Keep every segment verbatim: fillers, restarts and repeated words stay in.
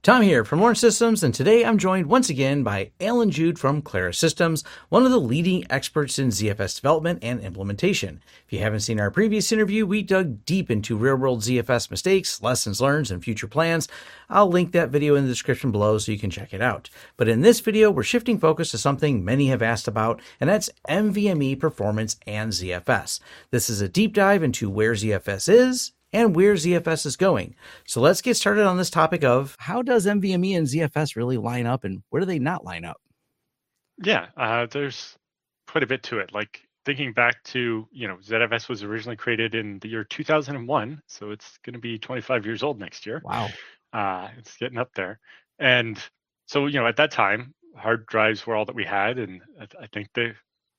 Tom here from Lawrence Systems, and today I'm joined once again by Alan Jude from Clara Systems, one of the leading experts in Z F S development and implementation. If you haven't seen our previous interview, we dug deep into real-world Z F S mistakes, lessons learned, and future plans. I'll link that video in the description below so you can check it out. But in this video, we're shifting focus to something many have asked about, and that's N V M e performance and Z F S. This is a deep dive into where Z F S is and where Z F S is going. So let's get started on this topic of how does N V M e and Z F S really line up, and where do they not line up? Yeah, uh, there's quite a bit to it. Like thinking back to, you know, Z F S was originally created in the year two thousand one, so it's going to be twenty-five years old next year. Wow. Uh, it's getting up there. And so, you know, at that time, hard drives were all that we had. And I, I think they,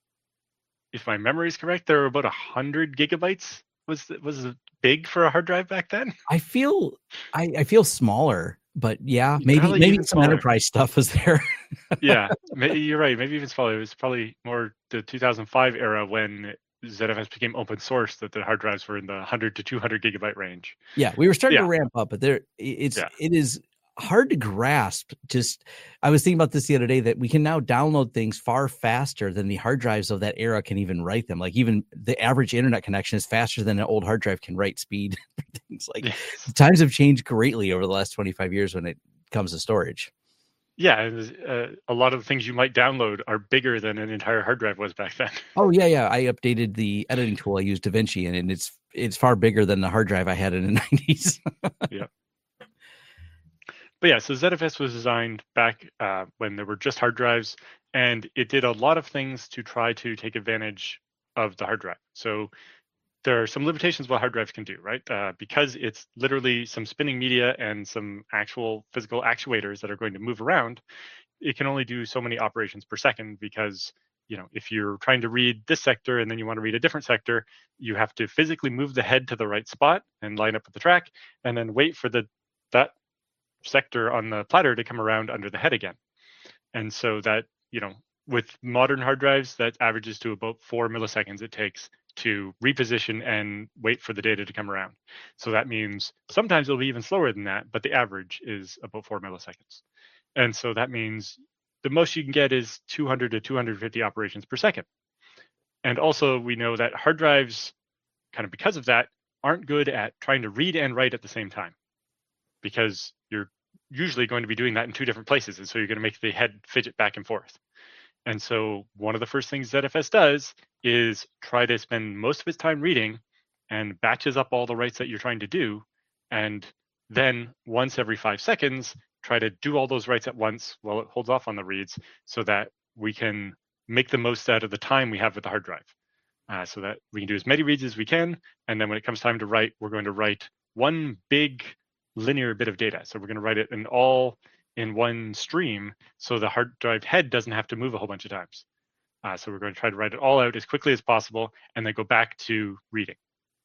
if my memory is correct, there were about one hundred gigabytes was was big for a hard drive back then. I feel I, I feel smaller, but yeah, maybe Probably maybe even some smaller. enterprise stuff was there. Yeah, maybe you're right. Maybe even smaller. It was probably more the two thousand five era when Z F S became open source that the hard drives were in the one hundred to two hundred gigabyte range. Yeah, we were starting Yeah. to ramp up, but there it's Yeah. it is hard to grasp. Just I was thinking about this the other day that we can now download things far faster than the hard drives of that era can even write them. Like even the average internet connection is faster than an old hard drive can write speed. Things like Yes. the times have changed greatly over the last twenty-five years when it comes to storage. Yeah, and, uh, a lot of the things you might download are bigger than an entire hard drive was back then. Oh yeah, yeah. I updated the editing tool I use, DaVinci, and, and it's it's far bigger than the hard drive I had in the nineties. Yeah. But yeah, so Z F S was designed back uh, when there were just hard drives, and it did a lot of things to try to take advantage of the hard drive. So there are some limitations what hard drives can do, right? Uh, because it's literally some spinning media and some actual physical actuators that are going to move around, it can only do so many operations per second because, you know, if you're trying to read this sector and then you want to read a different sector, you have to physically move the head to the right spot and line up with the track and then wait for the that sector on the platter to come around under the head again. And so that, you know, with modern hard drives, that averages to about four milliseconds it takes to reposition and wait for the data to come around. So that means sometimes it'll be even slower than that, but the average is about four milliseconds. And so that means the most you can get is two hundred to two hundred fifty operations per second. And also we know that hard drives, kind of because of that, aren't good at trying to read and write at the same time, because you're usually going to be doing that in two different places. And so you're going to make the head fidget back and forth. And so one of the first things Z F S does is try to spend most of its time reading and batches up all the writes that you're trying to do. And then once every five seconds, try to do all those writes at once while it holds off on the reads so that we can make the most out of the time we have with the hard drive. Uh, so that we can do as many reads as we can. And then when it comes time to write, we're going to write one big linear bit of data. So we're going to write it in all in one stream so the hard drive head doesn't have to move a whole bunch of times. Uh, so we're going to try to write it all out as quickly as possible and then go back to reading.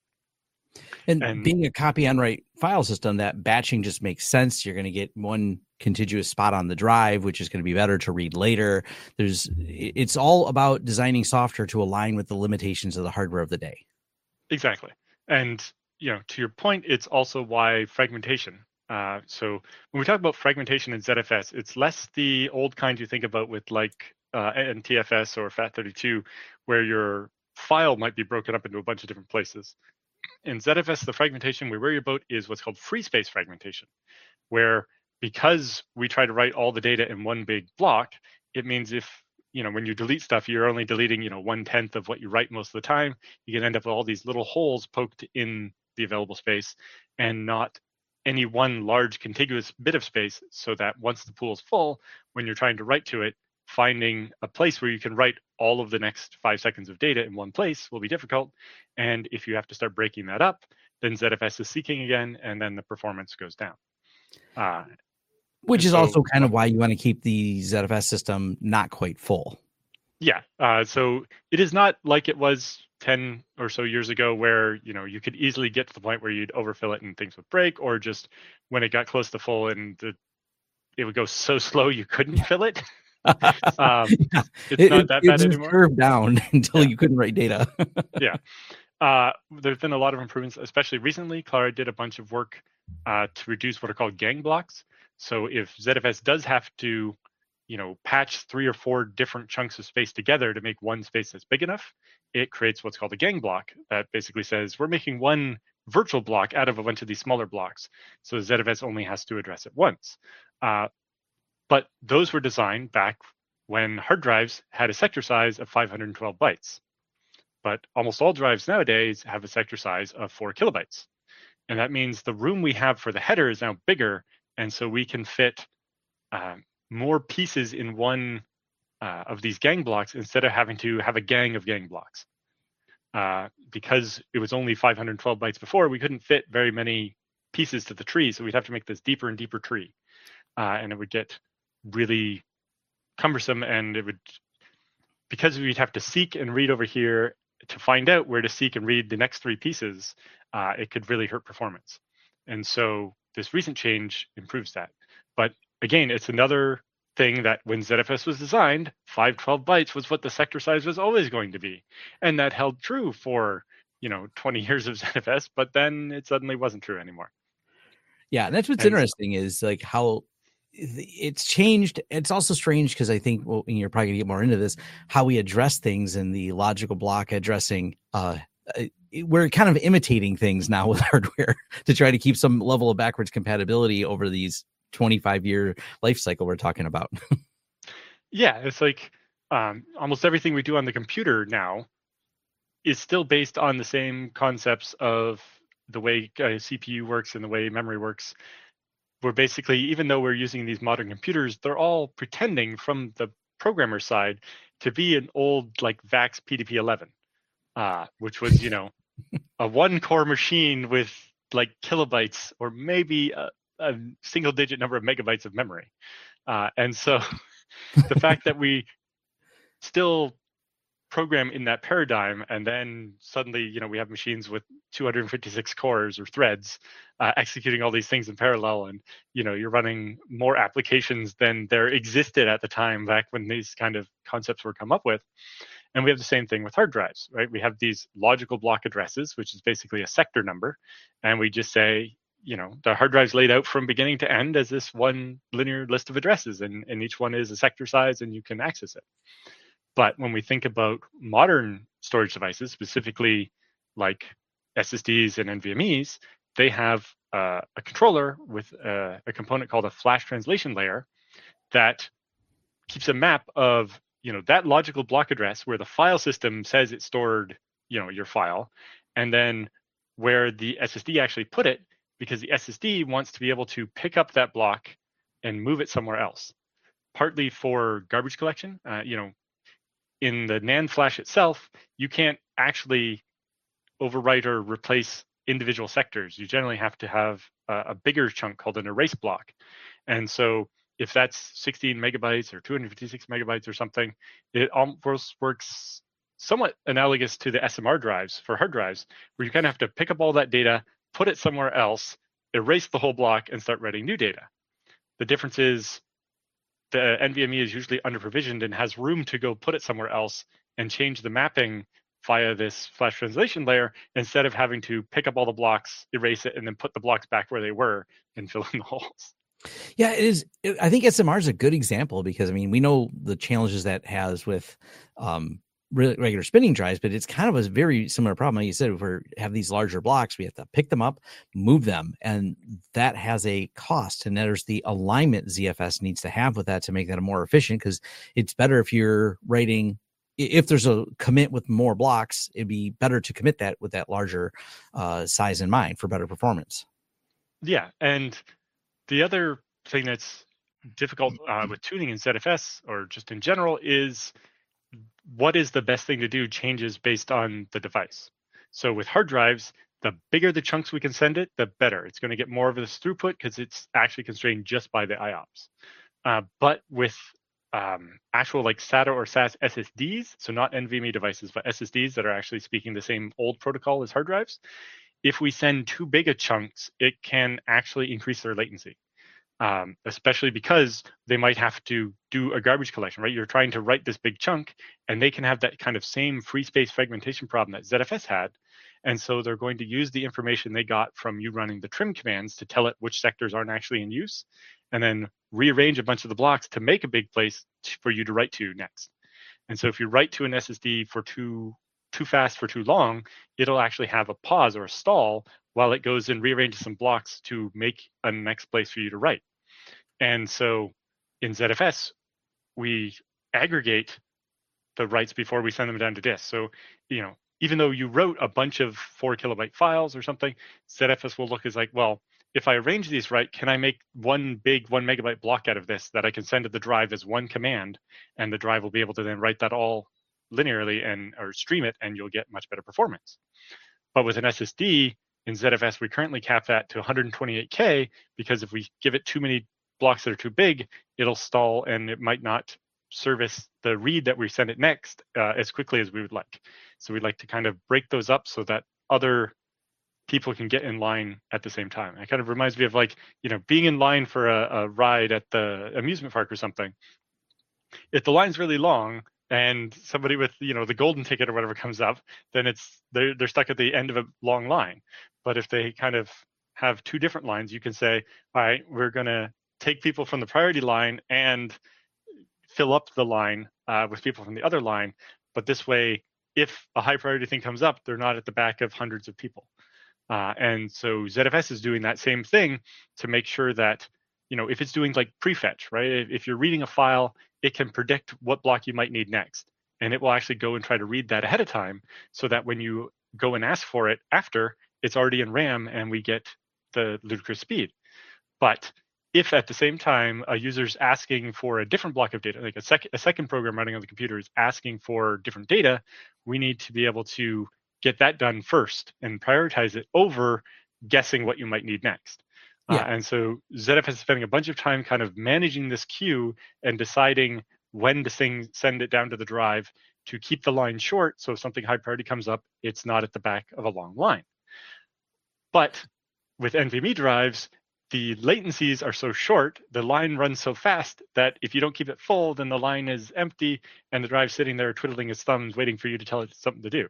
And, And- being a copy on write file system, that batching just makes sense. You're going to get one contiguous spot on the drive, which is going to be better to read later. There's, it's all about designing software to align with the limitations of the hardware of the day. Exactly. And, you know, to your point, it's also why fragmentation. Uh, so when we talk about fragmentation in Z F S, it's less the old kind you think about with like uh, N T F S or FAT thirty-two, where your file might be broken up into a bunch of different places. In Z F S, the fragmentation we worry about is what's called free space fragmentation, where because we try to write all the data in one big block, it means if, you know, when you delete stuff, you're only deleting, you know, one tenth of what you write most of the time. You can end up with all these little holes poked in the available space and not any one large contiguous bit of space, so that once the pool is full, when you're trying to write to it, finding a place where you can write all of the next five seconds of data in one place will be difficult. And if you have to start breaking that up, then Z F S is seeking again, and then the performance goes down. Uh, Which is so, also kind of why you want to keep the Z F S system not quite full. Yeah. Uh, so it is not like it was ten or so years ago where, you know, you could easily get to the point where you'd overfill it and things would break, or just when it got close to full and the, it would go so slow you couldn't fill it. um, Yeah. it's It, not it, that it bad just anymore. curved down until Yeah. you couldn't write data. Yeah. Uh, there's been a lot of improvements, especially recently. Clara did a bunch of work uh, to reduce what are called gang blocks. So if Z F S does have to, you know, patch three or four different chunks of space together to make one space that's big enough, it creates what's called a gang block that basically says we're making one virtual block out of a bunch of these smaller blocks. So Z F S only has to address it once. Uh, but those were designed back when hard drives had a sector size of five hundred twelve bytes. But almost all drives nowadays have a sector size of four kilobytes. And that means the room we have for the header is now bigger. And so we can fit uh, more pieces in one uh, of these gang blocks instead of having to have a gang of gang blocks. Uh, because it was only five hundred twelve bytes before, we couldn't fit very many pieces to the tree. So we'd have to make this deeper and deeper tree. Uh, and it would get really cumbersome, and it would, because we'd have to seek and read over here to find out where to seek and read the next three pieces, uh, it could really hurt performance. And so this recent change improves that. But again, it's another thing that when Z F S was designed, five hundred twelve bytes was what the sector size was always going to be. And that held true for, you know, twenty years of Z F S, but then it suddenly wasn't true anymore. Yeah, and that's what's And interesting is like how it's changed. It's also strange because I think, well, and you're probably gonna get more into this, how we address things in the logical block addressing. Uh, we're kind of imitating things now with hardware to try to keep some level of backwards compatibility over these twenty-five year life cycle we're talking about. Yeah, it's like um, almost everything we do on the computer now is still based on the same concepts of the way a C P U works and the way memory works. We're basically, even though we're using these modern computers, they're all pretending from the programmer side to be an old like VAX P D P eleven, uh, which was, you know, a one core machine with like kilobytes or maybe a, a single digit number of megabytes of memory. Uh, and so the fact that we still program in that paradigm, and then suddenly, you know, we have machines with two hundred fifty-six cores or threads uh, executing all these things in parallel, and you know, you're running more applications than there existed at the time back when these kind of concepts were come up with. And we have the same thing with hard drives, right? We have these logical block addresses, which is basically a sector number, and we just say, you know, the hard drive's laid out from beginning to end as this one linear list of addresses, and, and each one is a sector size, and you can access it. But when we think about modern storage devices, specifically like S S Ds and NVMEs, they have uh, a controller with a, a component called a flash translation layer that keeps a map of, you know, that logical block address where the file system says it stored, you know, your file, and then where the S S D actually put it, because the S S D wants to be able to pick up that block and move it somewhere else, partly for garbage collection. Uh, you know, in the NAND flash itself, you can't actually overwrite or replace individual sectors. You generally have to have a, a bigger chunk called an erase block. And so if that's sixteen megabytes or two hundred fifty-six megabytes or something, it almost works somewhat analogous to the S M R drives for hard drives, where you kind of have to pick up all that data, put it somewhere else, erase the whole block, and start writing new data. The difference is the NVMe is usually under-provisioned and has room to go put it somewhere else and change the mapping via this flash translation layer, instead of having to pick up all the blocks, erase it, and then put the blocks back where they were and fill in the holes. Yeah, it is. I think S M R is a good example because, I mean, we know the challenges that has with um, regular spinning drives, but it's kind of a very similar problem. Like you said, if we have these larger blocks, we have to pick them up, move them, and that has a cost. And there's the alignment Z F S needs to have with that to make that more efficient, because it's better if you're writing, if there's a commit with more blocks, it'd be better to commit that with that larger uh, size in mind for better performance. Yeah, and the other thing that's difficult uh, with tuning in Z F S, or just in general, is what is the best thing to do changes based on the device. So with hard drives, the bigger the chunks we can send it, the better. It's going to get more of this throughput because it's actually constrained just by the I O P S. Uh, but with um, actual like SATA or S A S S S Ds, so not NVMe devices, but S S Ds that are actually speaking the same old protocol as hard drives, if we send too big a chunks, it can actually increase their latency. Um, especially because they might have to do a garbage collection, right? You're trying to write this big chunk, and they can have that kind of same free space fragmentation problem that Z F S had. And so they're going to use the information they got from you running the trim commands to tell it which sectors aren't actually in use. and then rearrange a bunch of the blocks to make a big place for you to write to next. And so if you write to an S S D for too too fast for too long, it'll actually have a pause or a stall while it goes and rearranges some blocks to make a next place for you to write. And so in Z F S, we aggregate the writes before we send them down to disk. So, you know, even though you wrote a bunch of four kilobyte files or something, Z F S will look as like, well, if I arrange these right, can I make one big one megabyte block out of this that I can send to the drive as one command, and the drive will be able to then write that all linearly and or stream it, and you'll get much better performance. But with an S S D in Z F S, we currently cap that to one hundred twenty-eight K, because if we give it too many blocks that are too big, it'll stall and it might not service the read that we send it next uh, as quickly as we would like. So we'd like to kind of break those up so that other people can get in line at the same time. It kind of reminds me of like, you know, being in line for a, a ride at the amusement park or something. If the line's really long and somebody with, you know, the golden ticket or whatever comes up, then it's they're they're stuck at the end of a long line. But if they kind of have two different lines, you can say, all right, we're gonna take people from the priority line and fill up the line uh, with people from the other line. But this way, if a high priority thing comes up, they're not at the back of hundreds of people. Uh, and so Z F S is doing that same thing to make sure that, you know, if it's doing like prefetch, right? If, if you're reading a file, it can predict what block you might need next. And it will actually go and try to read that ahead of time so that when you go and ask for it after, it's already in RAM and we get the ludicrous speed. But if at the same time a user's asking for a different block of data, like a, sec- a second program running on the computer is asking for different data, we need to be able to get that done first and prioritize it over guessing what you might need next. Yeah. Uh, and so Z F S is spending a bunch of time kind of managing this queue and deciding when to sing, send it down to the drive to keep the line short. So if something high priority comes up, it's not at the back of a long line. But with NVMe drives, the latencies are so short, the line runs so fast that if you don't keep it full, then the line is empty and the drive's sitting there twiddling its thumbs, waiting for you to tell it something to do.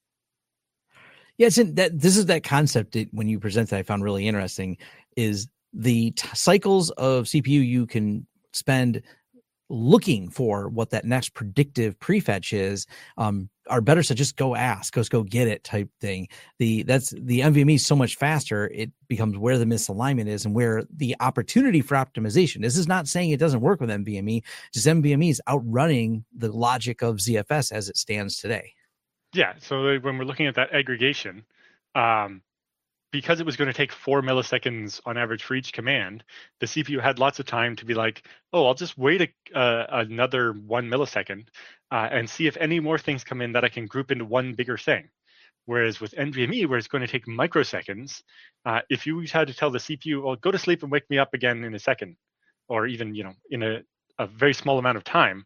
Yeah, it's in that this is that concept that when you present that I found really interesting is the t- cycles of C P U you can spend looking for what that next predictive prefetch is um, are better. So just go ask, just go get it type thing. The that's the NVMe is so much faster. It becomes where the misalignment is and where the opportunity for optimization. This is not saying it doesn't work with NVMe. Just NVMe is outrunning the logic of Z F S as it stands today. Yeah, so when we're looking at that aggregation, um, because it was going to take four milliseconds on average for each command, the C P U had lots of time to be like, oh, I'll just wait a, uh, another one millisecond uh, and see if any more things come in that I can group into one bigger thing. Whereas with NVMe, where it's going to take microseconds, uh, if you had to tell the C P U, well, go to sleep and wake me up again in a second, or even, you know, in a, a very small amount of time,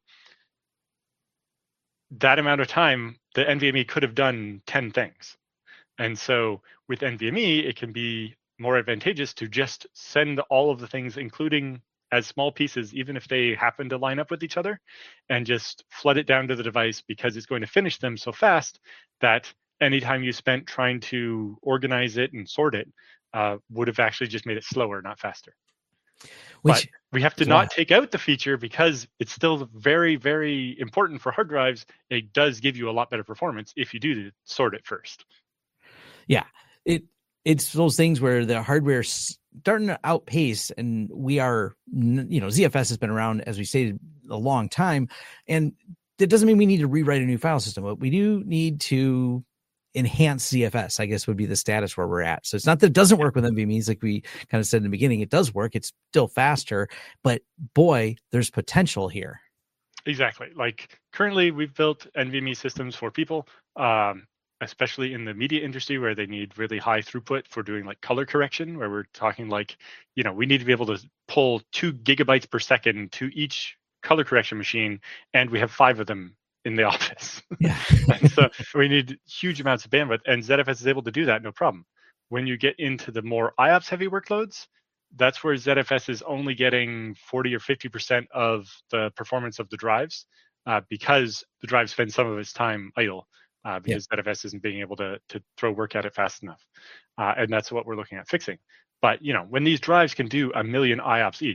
that amount of time, the NVMe could have done ten things. And so with NVMe, it can be more advantageous to just send all of the things, including as small pieces, even if they happen to line up with each other, and just flood it down to the device because it's going to finish them so fast that any time you spent trying to organize it and sort it uh, would have actually just made it slower, not faster. Which, but we have to not wild. take out the feature because it's still very, very important for hard drives. It does give you a lot better performance if you do sort it first. Yeah, it it's those things where the hardware's starting to outpace, and we are, you know, Z F S has been around, as we stated, a long time, and that doesn't mean we need to rewrite a new file system, but we do need to enhance Z F S, I guess would be the status where we're at. So it's not that it doesn't work with NVMe's, like we kind of said in the beginning, it does work. It's still faster, but boy, there's potential here. Exactly. Like currently we've built NVMe systems for people, um, especially in the media industry where they need really high throughput for doing like color correction, where we're talking like, you know, we need to be able to pull two gigabytes per second to each color correction machine, and we have five of them in the office. Yeah. And so we need huge amounts of bandwidth, and Z F S is able to do that, no problem. When you get into the more I O P S heavy workloads, that's where Z F S is only getting forty or fifty percent of the performance of the drives uh, because the drive spends some of its time idle uh, because yeah. Z F S isn't being able to, to throw work at it fast enough. Uh, and that's what we're looking at fixing. But, you know, when these drives can do a million I O P S each,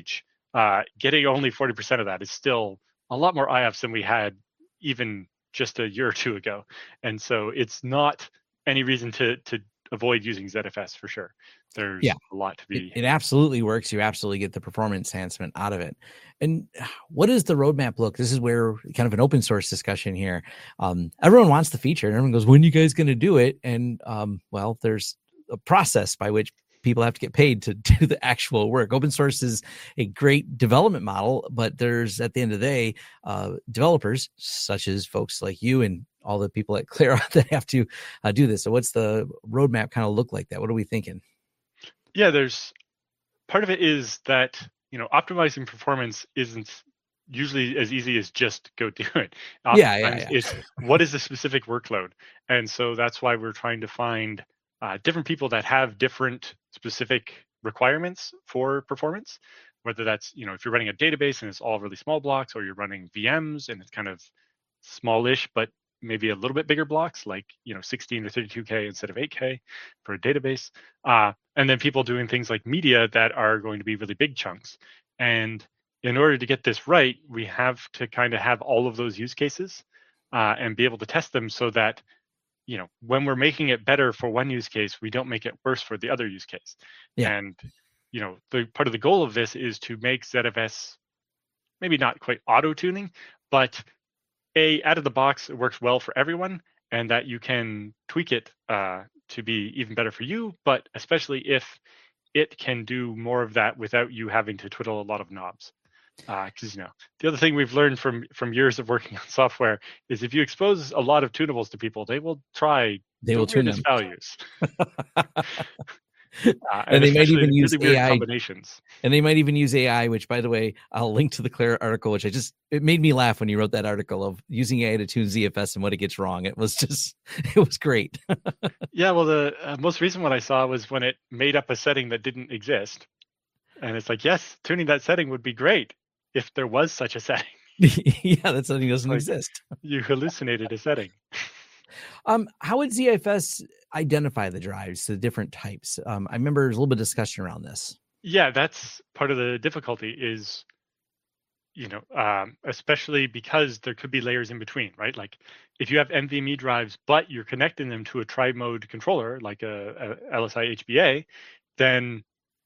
uh, getting only forty percent of that is still a lot more I O P S than we had even just a year or two ago. And so it's not any reason to to avoid using Z F S for sure. There's Yeah. a lot to It, be. it absolutely works. You absolutely get the performance enhancement out of it. And what does the roadmap look? This is where kind of an open source discussion here. Um, everyone wants the feature, and everyone goes, "When are you guys going to do it?" And um, well, there's a process by which people have to get paid to do the actual work. Open source is a great development model, but there's, at the end of the day, uh, developers such as folks like you and all the people at Clara that have to uh, do this. So what's the roadmap kind of look like that? What are we thinking? Yeah, there's part of it is that, you know, optimizing performance isn't usually as easy as just go do it. Oftentimes yeah, yeah, yeah. It's what is the specific workload? And so that's why we're trying to find uh, different people that have different specific requirements for performance, whether that's, you know, if you're running a database and it's all really small blocks, or you're running V Ms and it's kind of smallish, but maybe a little bit bigger blocks, like, you know, sixteen or thirty-two K instead of eight K for a database. Uh, and then people doing things like media that are going to be really big chunks. And in order to get this right, we have to kind of have all of those use cases uh, and be able to test them so that, you know, when we're making it better for one use case, we don't make it worse for the other use case. Yeah. And, you know, the part of the goal of this is to make Z F S maybe not quite auto tuning, but a out of the box, it works well for everyone, and that you can tweak it uh, to be even better for you, but especially if it can do more of that without you having to twiddle a lot of knobs. Because, uh, you know, the other thing we've learned from from years of working on software is if you expose a lot of tunables to people, they will try they the will tune weirdest them. values. Uh, and, and they might even use really A I combinations. And they might even use A I, which, by the way, I'll link to the Clara article, which I just, it made me laugh when you wrote that article of using A I to tune Z F S and what it gets wrong. It was just, it was great. Yeah, well, the uh, most recent one I saw was when it made up a setting that didn't exist. And it's like, yes, tuning that setting would be great if there was such a setting. Yeah, that setting doesn't like, exist. You hallucinated a setting. Um, how would Z F S identify the drives, the different types? Um, I remember there's a little bit of discussion around this. Yeah, that's part of the difficulty is, you know, um, especially because there could be layers in between, right? Like if you have NVMe drives, but you're connecting them to a tri-mode controller, like a, a L S I H B A, then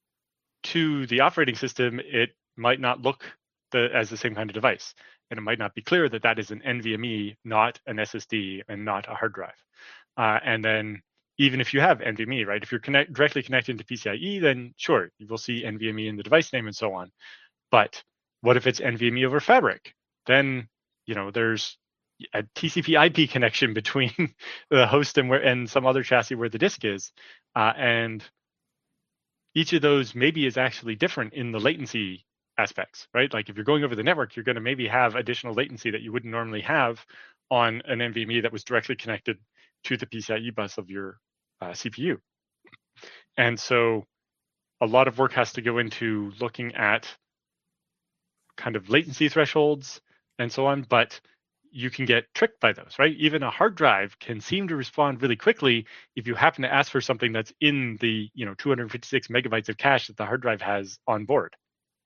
to the operating system, it might not look the, as the same kind of device. And it might not be clear that that is an NVMe, not an S S D, and not a hard drive. Uh, and then even if you have NVMe, right, if you're connect, directly connected to P C I E, then sure, you will see NVMe in the device name and so on. But what if it's NVMe over Fabric? Then, you know, there's a T C P I P connection between the host and where and some other chassis where the disk is. Uh, and each of those maybe is actually different in the latency aspects, right? Like if you're going over the network, you're going to maybe have additional latency that you wouldn't normally have on an NVMe that was directly connected to the P C I E bus of your uh, C P U. And so a lot of work has to go into looking at kind of latency thresholds and so on, but you can get tricked by those, right? Even a hard drive can seem to respond really quickly if you happen to ask for something that's in the, you know, two hundred fifty-six megabytes of cache that the hard drive has on board.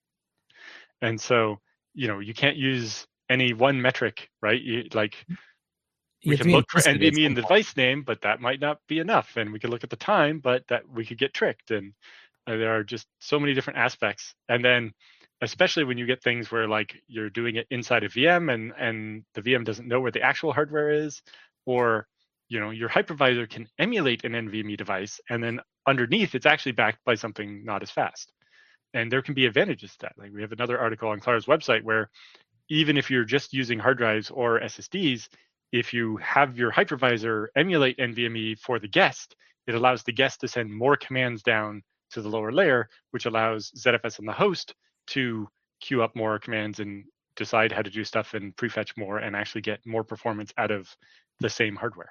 And so, you know, you can't use any one metric, right? You, like we can look for NVMe in the device name, but that might not be enough. And we could look at the time, but that we could get tricked. And uh, there are just so many different aspects. And then especially when you get things where like you're doing it inside a V M and, and the V M doesn't know where the actual hardware is, or, you know, your hypervisor can emulate an NVMe device. And then underneath, it's actually backed by something not as fast. And there can be advantages to that. Like we have another article on Clara's website where even if you're just using hard drives or S S Ds, if you have your hypervisor emulate NVMe for the guest, it allows the guest to send more commands down to the lower layer, which allows Z F S on the host to queue up more commands and decide how to do stuff and prefetch more and actually get more performance out of the same hardware.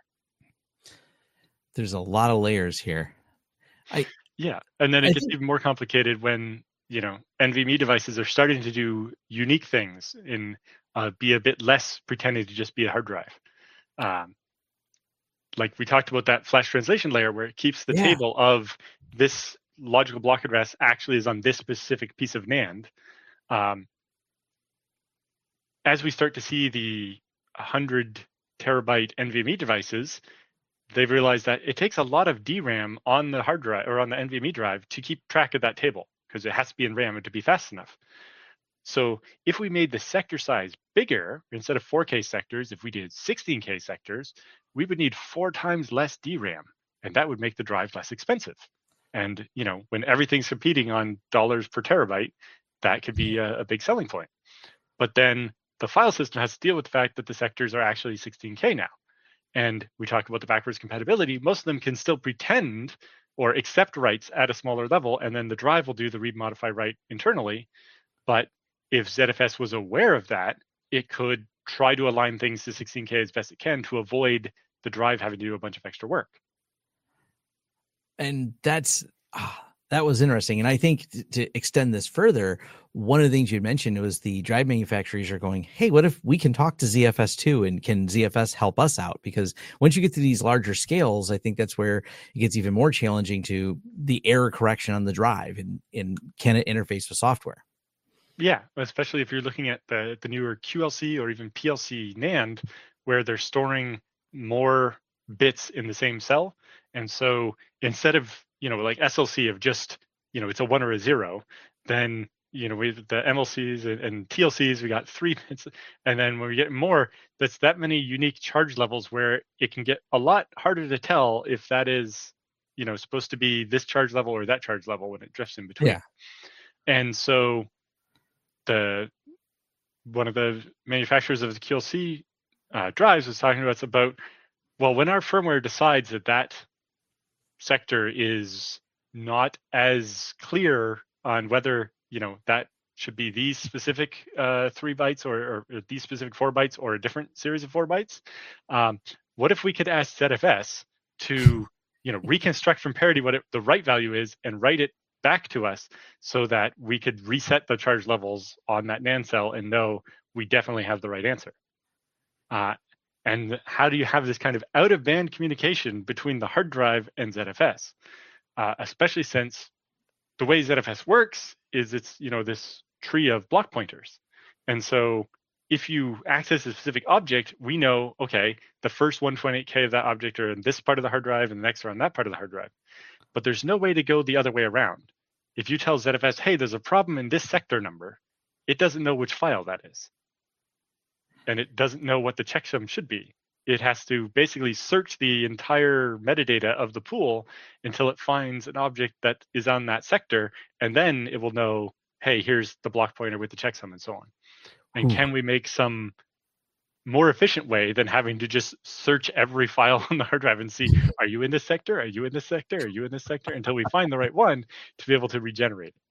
There's a lot of layers here. I Yeah, and then it I gets think, even more complicated when, you know, NVMe devices are starting to do unique things and uh, be a bit less pretending to just be a hard drive. Um, like we talked about that flash translation layer where it keeps the yeah. table of this logical block address actually is on this specific piece of NAND. Um, as we start to see the one hundred terabyte NVMe devices, they've realized that it takes a lot of D RAM on the hard drive or on the NVMe drive to keep track of that table, because it has to be in RAM and to be fast enough. So if we made the sector size bigger, instead of four K sectors, if we did sixteen K sectors, we would need four times less D RAM, and that would make the drive less expensive. And you know, when everything's competing on dollars per terabyte, that could be a, a big selling point. But then the file system has to deal with the fact that the sectors are actually sixteen K now. And we talked about the backwards compatibility. Most of them can still pretend or accept writes at a smaller level, and then the drive will do the read modify write internally. But if Z F S was aware of that, it could try to align things to sixteen K as best it can to avoid the drive having to do a bunch of extra work. And that's ah, that was interesting. And I think t- to extend this further, one of the things you mentioned was the drive manufacturers are going, hey, what if we can talk to Z F S too? And can Z F S help us out? Because once you get to these larger scales, I think that's where it gets even more challenging to the error correction on the drive, and, and can it interface with software? Yeah, especially if you're looking at the, the newer Q L C or even P L C NAND, where they're storing more bits in the same cell. And so instead of, you know, like S L C of just, you know, it's a one or a zero, then, you know, with the M L Cs and, and T L Cs, we got three bits. And then when we get more, that's that many unique charge levels where it can get a lot harder to tell if that is, you know, supposed to be this charge level or that charge level when it drifts in between. Yeah. And so the one of the manufacturers of the Q L C uh, drives was talking to us about, well, when our firmware decides that that sector is not as clear on whether, you know, that should be these specific uh, three bytes or, or, or these specific four bytes or a different series of four bytes, um, what if we could ask Z F S to, you know, reconstruct from parity what it, the right value is and write it back to us so that we could reset the charge levels on that NAND cell and know we definitely have the right answer. Uh, and how do you have this kind of out-of-band communication between the hard drive and Z F S, uh, especially since the way Z F S works is it's, you know, this tree of block pointers. And so if you access a specific object, we know, okay, the first one twenty-eight K of that object are in this part of the hard drive and the next are on that part of the hard drive. But there's no way to go the other way around. If you tell Z F S, hey, there's a problem in this sector number, it doesn't know which file that is. And it doesn't know what the checksum should be. It has to basically search the entire metadata of the pool until it finds an object that is on that sector, and then it will know, hey, here's the block pointer with the checksum and so on. And Ooh. Can we make some more efficient way than having to just search every file on the hard drive and see, are you in this sector? Are you in this sector? Are you in this sector? Until we find the right one to be able to regenerate it.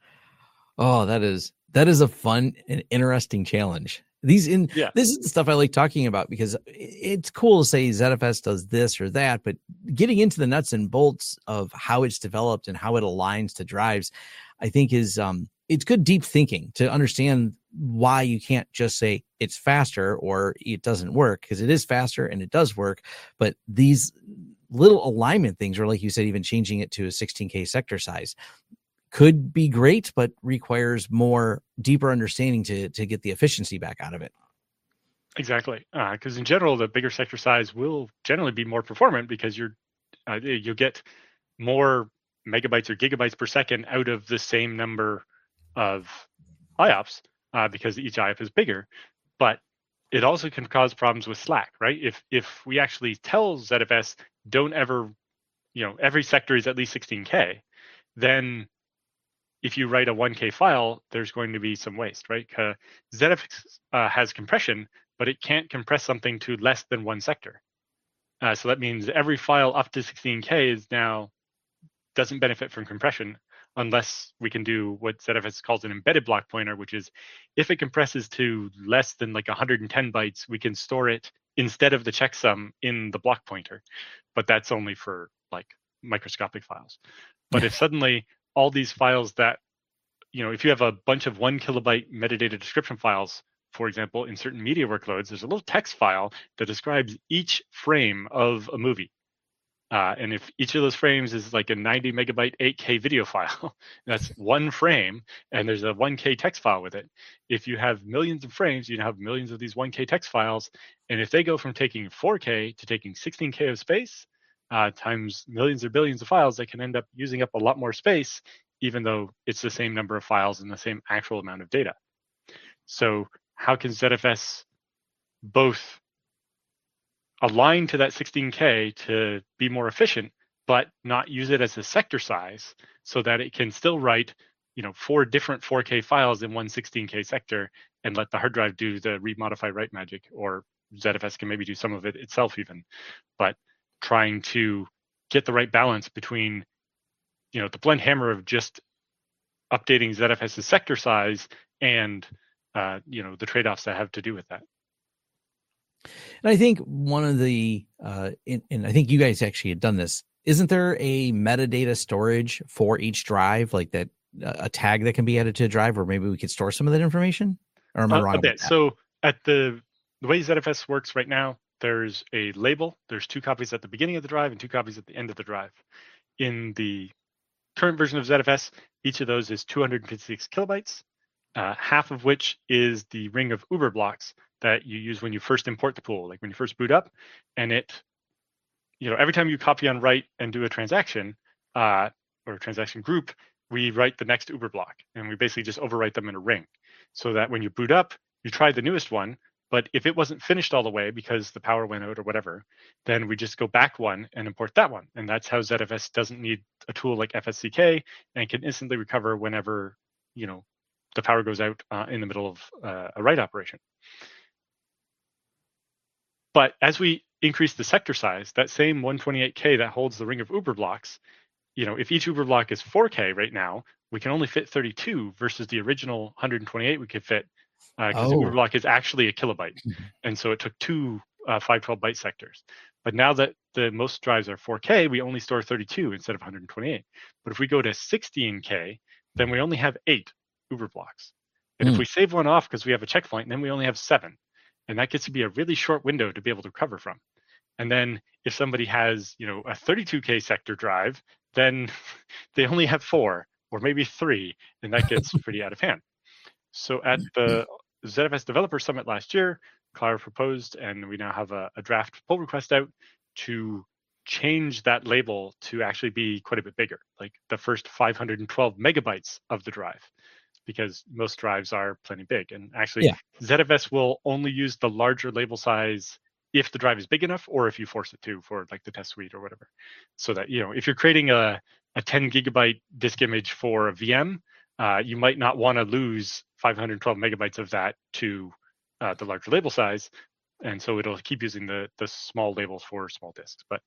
Oh, that is that is a fun and interesting challenge. These in yeah. This is the stuff I like talking about, because it's cool to say Z F S does this or that, but getting into the nuts and bolts of how it's developed and how it aligns to drives, I think is um it's good deep thinking to understand why you can't just say it's faster or it doesn't work, because it is faster and it does work. But these little alignment things, or like you said, even changing it to a sixteen K sector size, could be great, but requires more deeper understanding to to get the efficiency back out of it. Exactly, because uh, in general, the bigger sector size will generally be more performant, because you're uh, you'll get more megabytes or gigabytes per second out of the same number of I O P S, uh, because each I O P is bigger. But it also can cause problems with slack, right? If if we actually tell Z F S don't ever, you know, every sector is at least sixteen K, then if you write a one K file, there's going to be some waste, right? Uh, Z F S uh, has compression, but it can't compress something to less than one sector. Uh, so that means every file up to sixteen K is now doesn't benefit from compression unless we can do what Z F S calls an embedded block pointer, which is if it compresses to less than like one hundred ten bytes, we can store it instead of the checksum in the block pointer. But that's only for like microscopic files. But if suddenly all these files that, you know, if you have a bunch of one kilobyte metadata description files, for example, in certain media workloads, there's a little text file that describes each frame of a movie. Uh, and if each of those frames is like a ninety megabyte eight K video file, that's one frame, and there's a one K text file with it. If you have millions of frames, you have millions of these one K text files. And if they go from taking four K to taking sixteen K of space, uh, times millions or billions of files, they can end up using up a lot more space, even though it's the same number of files and the same actual amount of data. So how can Z F S both align to that sixteen K to be more efficient, but not use it as a sector size so that it can still write, you know, four different four K files in one sixteen K sector and let the hard drive do the read, modify, write magic, or Z F S can maybe do some of it itself even, but trying to get the right balance between, you know, the blend hammer of just updating ZFS's sector size and, uh, you know, the trade-offs that have to do with that. And I think one of the, uh, in, and I think you guys actually had done this, isn't there a metadata storage for each drive, like that, uh, a tag that can be added to a drive, or maybe we could store some of that information? Or am I uh, wrong a bit. About that? So at the, the way Z F S works right now, there's a label. There's two copies at the beginning of the drive and two copies at the end of the drive. In the current version of Z F S, each of those is two hundred fifty-six kilobytes, uh, half of which is the ring of Uber blocks that you use when you first import the pool, like when you first boot up, and it, you know, every time you copy on write and do a transaction uh, or a transaction group, we write the next Uber block, and we basically just overwrite them in a ring, so that when you boot up, you try the newest one, but if it wasn't finished all the way because the power went out or whatever, then we just go back one and import that one, and that's how Z F S doesn't need a tool like F S C K and can instantly recover whenever, you know, the power goes out uh, in the middle of uh, a write operation. But as we increase the sector size, that same one twenty-eight K that holds the ring of Uber blocks, you know, if each Uber block is four K right now, we can only fit thirty-two versus the original one hundred twenty-eight we could fit, because uh, oh. the Uber block is actually a kilobyte. And so it took two uh, five twelve byte sectors. But now that the most drives are four K, we only store thirty-two instead of one hundred twenty-eight. But if we go to sixteen K, then we only have eight Uber blocks. And mm. if we save one off because we have a checkpoint, then we only have seven. And that gets to be a really short window to be able to recover from. And then if somebody has, you know, a thirty-two K sector drive, then they only have four or maybe three, and that gets pretty out of hand. So at the Z F S Developer Summit last year, Clara proposed, and we now have a, a draft pull request out to change that label to actually be quite a bit bigger, like the first five hundred twelve megabytes of the drive, because most drives are plenty big. And actually, yeah. Z F S will only use the larger label size if the drive is big enough, or if you force it to for like the test suite or whatever. So that, you know, if you're creating a, a ten gigabyte disk image for a V M, uh, you might not want to lose five hundred twelve megabytes of that to uh, the larger label size. And so it'll keep using the, the small labels for small disks. But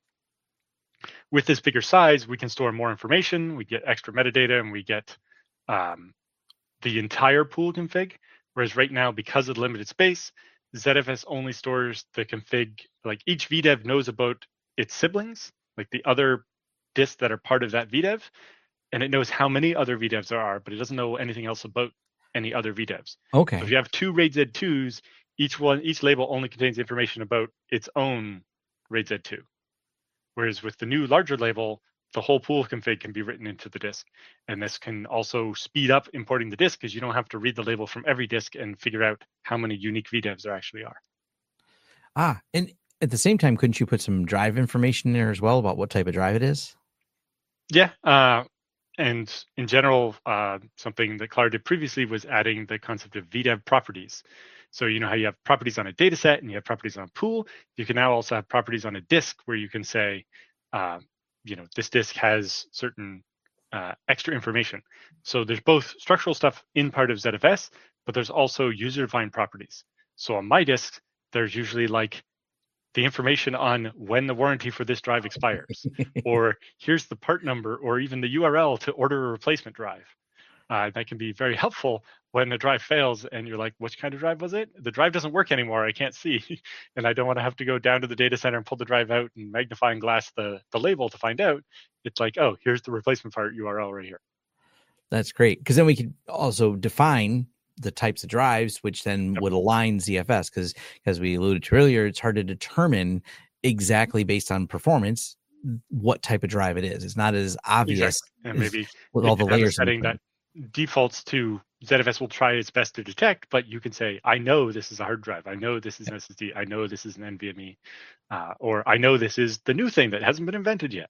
with this bigger size, we can store more information, we get extra metadata, and we get um, the entire pool config. Whereas right now, because of the limited space, Z F S only stores the config, like each V DEV knows about its siblings, like the other disks that are part of that V DEV, and it knows how many other V DEVs there are, but it doesn't know anything else about any other V DEVs. Okay. So if you have two RAID Z twos, each one, each label only contains information about its own RAID Z two. Whereas with the new larger label, the whole pool config can be written into the disk. And this can also speed up importing the disk, because you don't have to read the label from every disk and figure out how many unique V DEVs there actually are. Ah, and at the same time, couldn't you put some drive information in there as well about what type of drive it is? Yeah. Uh, and in general, uh, something that Clara did previously was adding the concept of V DEV properties. So you know how you have properties on a data set and you have properties on a pool. You can now also have properties on a disk where you can say, uh, you know, this disk has certain uh, extra information. So there's both structural stuff in part of Z F S, but there's also user-defined properties. So on my disk, there's usually like the information on when the warranty for this drive expires, or here's the part number, or even the U R L to order a replacement drive. Uh, that can be very helpful when the drive fails and you're like, which kind of drive was it? The drive doesn't work anymore. I can't see. And I don't want to have to go down to the data center and pull the drive out and magnifying glass the, the label to find out. It's like, oh, here's the replacement part U R L right here. That's great. Because then we could also define the types of drives, which then yep. would align Z F S. Because as we alluded to earlier, it's hard to determine exactly based on performance what type of drive it is. It's not as obvious. Exactly. And maybe with all the have a layers. setting that defaults to Z F S will try its best to detect, but you can say, I know this is a hard drive. I know this is an S S D. I know this is an NVMe. Uh, or I know this is the new thing that hasn't been invented yet.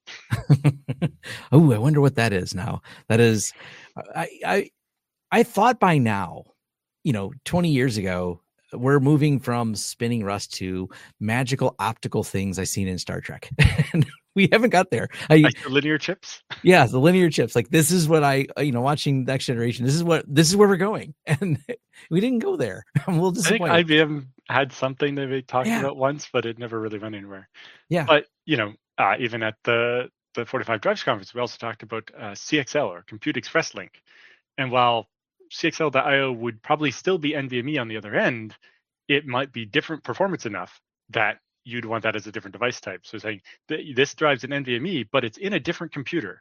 Oh, I wonder what that is now. That is, I, I, I thought by now, you know, twenty years ago, we're moving from spinning rust to magical optical things I seen in Star Trek. And we haven't got there. I, like the linear chips. Yeah, the linear chips. Like this is what I, you know, watching Next Generation. This is what this is where we're going, and we didn't go there. I'm a little disappointed. I think I B M had something that they talked yeah. about once, but it never really went anywhere. Yeah. But you know, uh, even at the the forty-five Drives conference, we also talked about uh, C X L or Compute Express Link, and while C X L dot I O would probably still be NVMe on the other end, it might be different performance enough that you'd want that as a different device type. So saying this drives an NVMe, but it's in a different computer.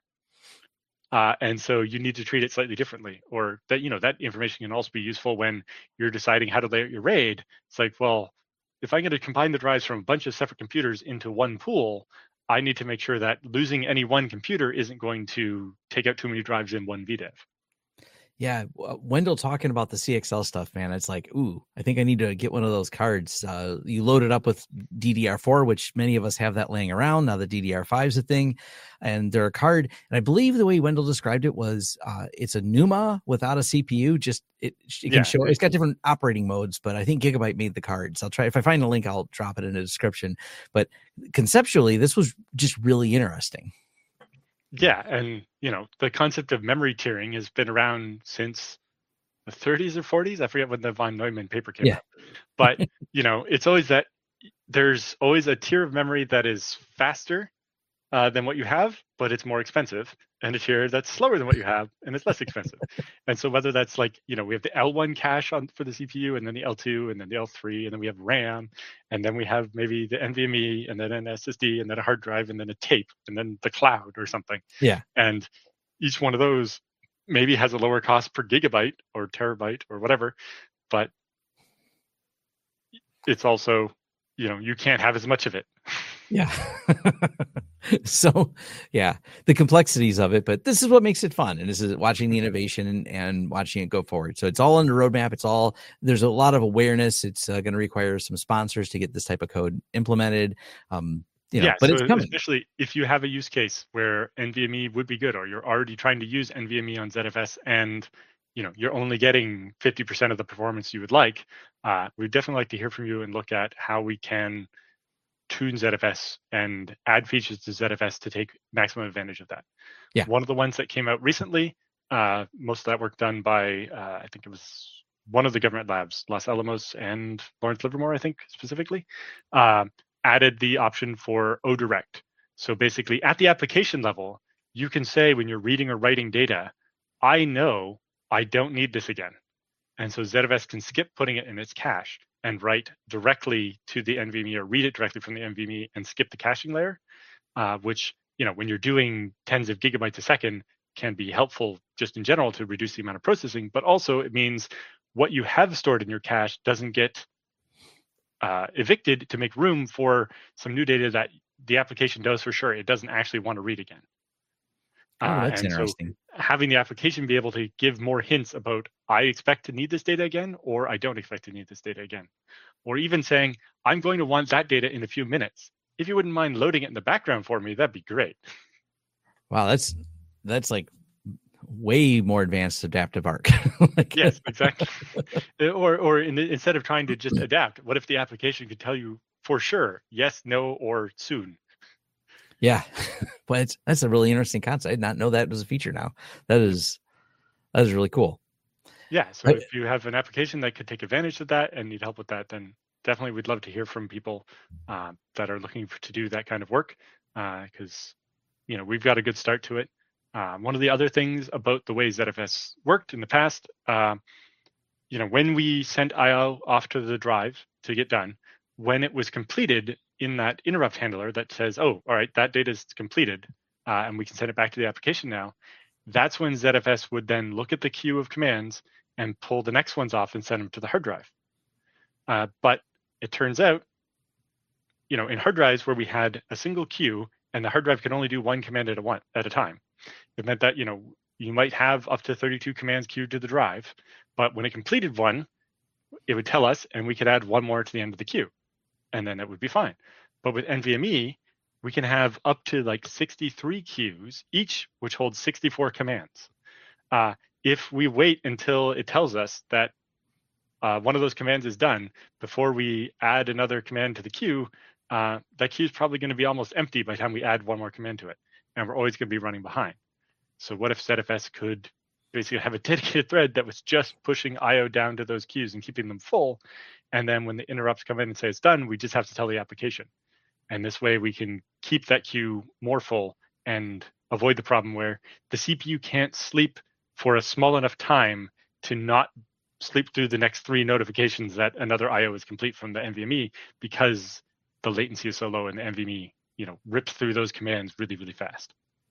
Uh, and so you need to treat it slightly differently, or that, you know, that information can also be useful when you're deciding how to lay out your RAID. It's like, well, if I'm going to combine the drives from a bunch of separate computers into one pool, I need to make sure that losing any one computer isn't going to take out too many drives in one V DEV. Yeah, Wendell talking about the C X L stuff, man. It's like, ooh, I think I need to get one of those cards. Uh, you load it up with D D R four, which many of us have that laying around. Now the D D R five is a thing, and they're a card. And I believe the way Wendell described it was uh, it's a NUMA without a C P U. Just it, it can yeah, show. It's got different operating modes, but I think Gigabyte made the cards. I'll try if I find a link, I'll drop it in the description. But conceptually, this was just really interesting. Yeah, and you know, the concept of memory tiering has been around since the thirties or forties. I forget when the von Neumann paper came yeah. out. But you know, it's always that there's always a tier of memory that is faster uh, than what you have, but it's more expensive, and a tier that's slower than what you have, and it's less expensive. And so whether that's like, you know, we have the L one cache on for the C P U, and then the L two, and then the L three, and then we have RAM, and then we have maybe the NVMe, and then an S S D, and then a hard drive, and then a tape, and then the cloud or something. Yeah. And each one of those maybe has a lower cost per gigabyte or terabyte or whatever, but it's also, you know, you can't have as much of it. Yeah. So, yeah, the complexities of it, but this is what makes it fun. And this is watching the innovation and, and watching it go forward. So it's all on the roadmap. It's all, there's a lot of awareness. It's uh, going to require some sponsors to get this type of code implemented. Um, you know, yeah, but so it's coming. Especially if you have a use case where NVMe would be good, or you're already trying to use NVMe on Z F S and, you know, you're only getting fifty percent of the performance you would like. Uh, we'd definitely like to hear from you and look at how we can tune Z F S and add features to Z F S to take maximum advantage of that. Yeah. One of the ones that came out recently, uh, most of that work done by, uh, I think it was one of the government labs, Los Alamos and Lawrence Livermore, I think specifically, uh, added the option for O-Direct. So basically at the application level, you can say when you're reading or writing data, I know I don't need this again. And so Z F S can skip putting it in its cache and write directly to the NVMe or read it directly from the NVMe and skip the caching layer, uh, which, you know, when you're doing tens of gigabytes a second can be helpful just in general to reduce the amount of processing, but also it means what you have stored in your cache doesn't get uh, evicted to make room for some new data that the application knows for sure it doesn't actually want to read again. Oh, that's uh, and interesting. So having the application be able to give more hints about, I expect to need this data again, or I don't expect to need this data again. Or even saying, I'm going to want that data in a few minutes. If you wouldn't mind loading it in the background for me, that'd be great. Wow, that's that's like way more advanced adaptive arc. Like, yes, exactly. or or in the, instead of trying to just adapt, what if the application could tell you for sure, yes, no, or soon? Yeah, but it's, that's a really interesting concept. I did not know that was a feature now. That is, that is really cool. Yeah, so I, if you have an application that could take advantage of that and need help with that, then definitely we'd love to hear from people uh, that are looking for, to do that kind of work, because, uh, you know, we've got a good start to it. Uh, one of the other things about the way Z F S worked in the past, uh, you know, when we sent I O off to the drive to get done, when it was completed, in that interrupt handler that says, oh, all right, that data is completed, uh, and we can send it back to the application now, that's when Z F S would then look at the queue of commands and pull the next ones off and send them to the hard drive. Uh, but it turns out, you know, in hard drives where we had a single queue and the hard drive can only do one command at a one at a time. It meant that, you know, you might have up to thirty-two commands queued to the drive, but when it completed one, it would tell us, and we could add one more to the end of the queue, and then it would be fine. But with NVMe, we can have up to like sixty-three queues, each which holds sixty-four commands. Uh, if we wait until it tells us that uh, one of those commands is done before we add another command to the queue, uh, that queue is probably going to be almost empty by the time we add one more command to it, and we're always going to be running behind. So what if Z F S could basically have a dedicated thread that was just pushing I O down to those queues and keeping them full, and then when the interrupts come in and say it's done, we just have to tell the application. And this way we can keep that queue more full and avoid the problem where the C P U can't sleep for a small enough time to not sleep through the next three notifications that another I O is complete from the NVMe, because the latency is so low and the NVMe, you know, rips through those commands really, really fast.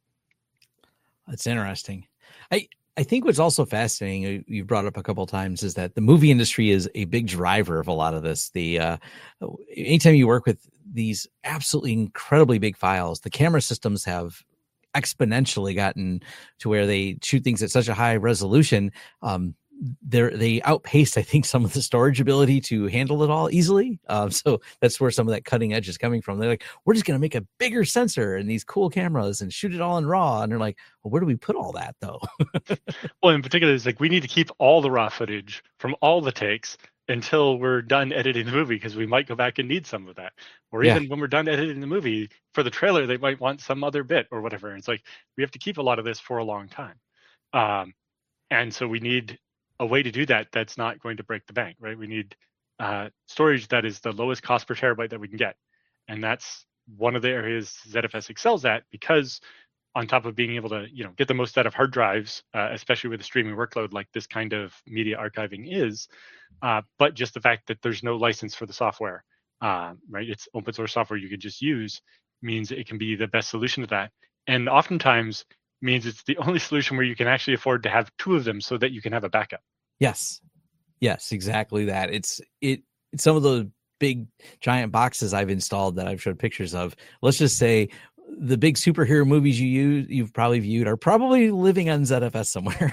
That's interesting. I, I think what's also fascinating, you've brought up a couple of times, is that the movie industry is a big driver of a lot of this. The uh, anytime you work with these absolutely incredibly big files, the camera systems have exponentially gotten to where they shoot things at such a high resolution. Um, they're, they outpaced, I think, some of the storage ability to handle it all easily. Um, so that's where some of that cutting edge is coming from. They're like, we're just going to make a bigger sensor and these cool cameras and shoot it all in RAW. And they're like, well, where do we put all that though? Well, in particular, it's like we need to keep all the raw footage from all the takes until we're done editing the movie, because we might go back and need some of that. Or even yeah. when we're done editing the movie for the trailer, they might want some other bit or whatever. And it's like, we have to keep a lot of this for a long time. Um, and so we need a way to do that that's not going to break the bank, right? We need uh, storage that is the lowest cost per terabyte that we can get. And that's one of the areas Z F S excels at, because on top of being able to, you know, get the most out of hard drives, uh, especially with a streaming workload like this kind of media archiving is, uh, but just the fact that there's no license for the software, uh, right? It's open source software you can just use, means it can be the best solution to that. And oftentimes means it's the only solution where you can actually afford to have two of them so that you can have a backup. Yes. Yes, exactly that. It's it it's some of the big giant boxes I've installed that I've showed pictures of. Let's just say the big superhero movies you use, you've probably viewed, are probably living on Z F S somewhere.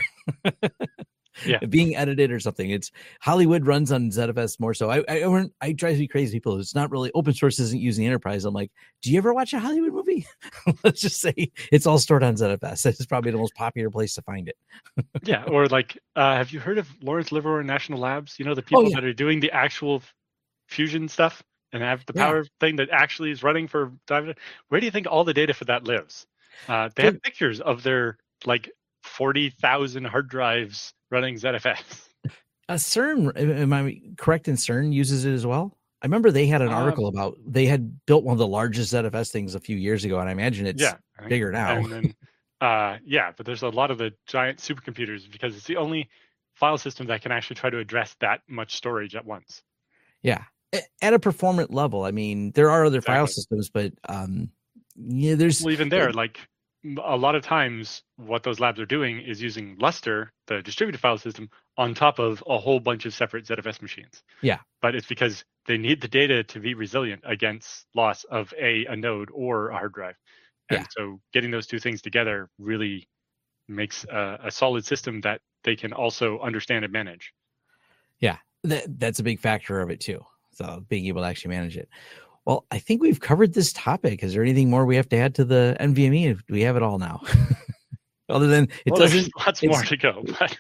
Yeah, being edited or something. It's Hollywood runs on Z F S more so. I I, I drive me crazy. People, it's not really open source, isn't using enterprise. I'm like, do you ever watch a Hollywood movie? Let's just say it's all stored on Z F S. It's probably the most popular place to find it. Yeah, or like, uh, have you heard of Lawrence Livermore National Labs? You know, the people oh, yeah. that are doing the actual fusion stuff and have the power yeah. thing that actually is running for. Where do you think all the data for that lives? Uh, they have pictures of their like forty thousand hard drives running Z F S. Uh, CERN, am I correct in CERN uses it as well? I remember they had an article um, about, they had built one of the largest Z F S things a few years ago, and I imagine it's yeah, bigger now. And then, uh, yeah, but there's a lot of the giant supercomputers, because it's the only file system that can actually try to address that much storage at once. Yeah, at a performant level. I mean, there are other exactly. file systems, but um, yeah, there's... Well, even there, like, a lot of times what those labs are doing is using Lustre, the distributed file system, on top of a whole bunch of separate Z F S machines. Yeah. But it's because they need the data to be resilient against loss of a, a node or a hard drive. And yeah. so getting those two things together really makes a, a solid system that they can also understand and manage. Yeah, that, that's a big factor of it too. So being able to actually manage it. Well, I think we've covered this topic. Is there anything more we have to add to the NVMe? Do we have it all now? Other than it well, doesn't. Lots more to go. But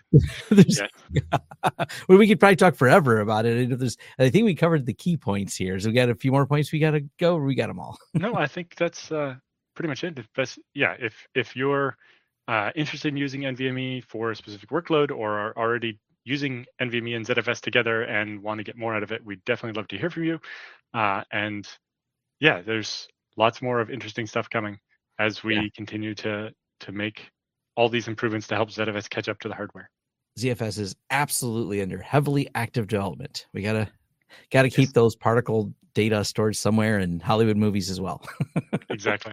yeah. Well, we could probably talk forever about it. There's, I think we covered the key points here. So we got a few more points we got to go. Or we got them all. No, I think that's uh, pretty much it. But yeah, if if you're uh, interested in using NVMe for a specific workload, or are already using NVMe and Z F S together and want to get more out of it, we'd definitely love to hear from you. Uh, and yeah, there's lots more of interesting stuff coming as we yeah. continue to to make all these improvements to help Z F S catch up to the hardware. Z F S is absolutely under heavily active development. We gotta gotta yes. keep those particle data stored somewhere in Hollywood movies as well. Exactly.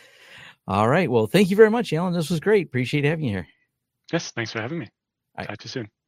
All right. Well, thank you very much, Alan. This was great. Appreciate having you here. Yes, thanks for having me. All right. Talk to you soon.